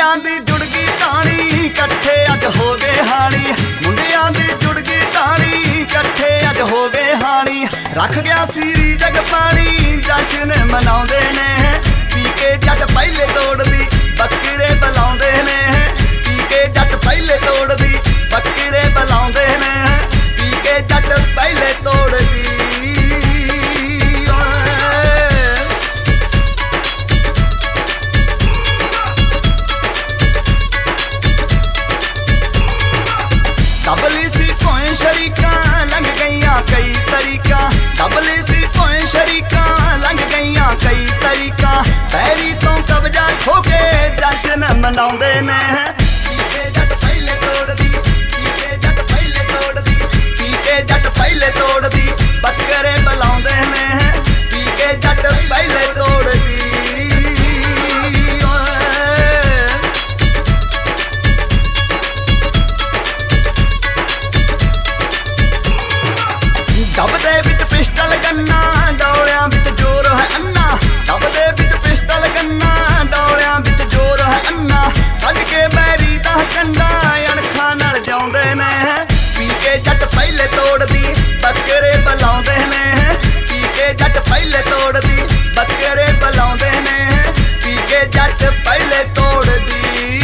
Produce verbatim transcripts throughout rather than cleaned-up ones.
ਮੁੰਡਿਆਂ ਦੀ ਜੁੜ ਗਈ ਟਾਣੀ ਇਕੱਠੇ ਅੱਜ ਹੋ ਗਏ ਹਾਣੀ ਮੁੰਡਿਆਂ ਦੀ ਜੁੜ ਗਈ ਟਾਣੀ ਇਕੱਠੇ ਅੱਜ ਹੋ ਗਏ ਹਾਣੀ ਰੱਖ ਗਿਆ ਸੀਰੀ ਜਗ ਪਾਣੀ ਜਸ਼ਨ ਮਨਾਉਂਦੇ ਨੇ ਪੀ ਕੇ ਜੱਟ ਪਹਿਲੇ ਤੋੜਦੀ ਬੱਕਰੇ ਬੁਲਾਉਂਦੇ ਨੇ ਪੀ ਕੇ ਜੱਟ ਪਹਿਲੇ ਤੋੜਦੀ ਬੱਕਰੇ ਬੁਲਾਉਂਦੇ ਨੇ ਪੀ ਕੇ ਜੱਟ ਪਹਿਲੇ ਤੋੜਦੀ डबली सी पोए शरीका लंघ गईयां कई तरीका डबली सी पोए शरीका लंघ गईयां कई तरीका पैरी तो कब्जा खो के जशन मनाउंदे ने पी के जट पहले तोड़दी पी के जट पहले तोड़दी पी के जट पहले तोड़दी बकरे बुलाउंदे ने पी के जट पहले तोड़दी डब दे विच पिस्टल गन्ना डोलियां विच जोर है अन्ना डब दे विच पिस्टल गन्ना डोलियां विच जोर है अन्ना कढ के बैरी दा कंडा अणखां नाल जाउंदे ने पी के जट पहले तोड़दी बकरे बुलाउंदे ने पी के जट पहले तोड़दी बकरे बुलाउंदे ने पी के जट पहले तोड़दी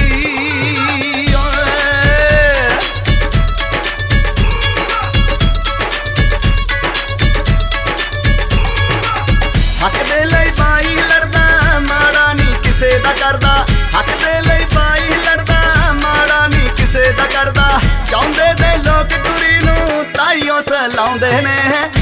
हक दे लई बाई लड़दा माड़ा नहीं किसे दा करदा हक दे लई बाई लड़दा माड़ा नहीं किसे दा करदा चाहुंदे दे लोक गुरी नूं ताईओ सलाउंदे ने